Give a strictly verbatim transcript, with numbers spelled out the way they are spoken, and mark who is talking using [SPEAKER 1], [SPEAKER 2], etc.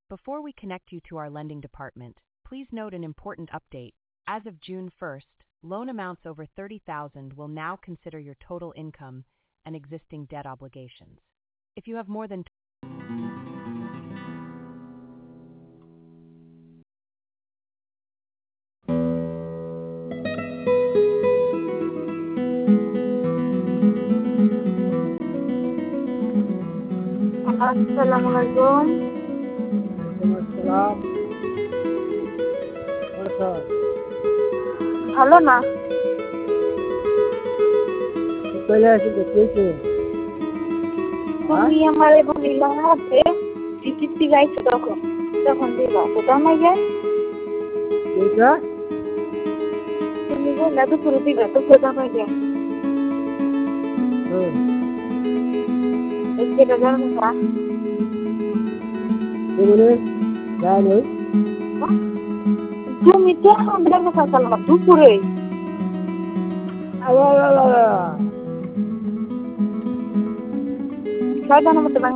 [SPEAKER 1] Before we connect you to our lending department, please note an important update. As of June first, loan amounts over thirty thousand will now consider your total income and existing debt obligations. If you have more than
[SPEAKER 2] Assalamualaikum.
[SPEAKER 3] Waalaikumsalam. Warahmatullahi.
[SPEAKER 2] Halo na.
[SPEAKER 3] Pele así que qué
[SPEAKER 2] তুমি আমারে বলিলা যে ticket গাইছো তখন তখন দিবা তো দামাই যায়
[SPEAKER 3] এটা
[SPEAKER 2] তুমি বললা তো পুরো দিবা তো পুরো দামাই যায়
[SPEAKER 3] হুম
[SPEAKER 2] এসে বাজার না
[SPEAKER 3] এগুলো জানো
[SPEAKER 2] তুমি তো আমরা কথা বললাম দুপুরে
[SPEAKER 3] আলা আলা
[SPEAKER 2] Saya dah nama teman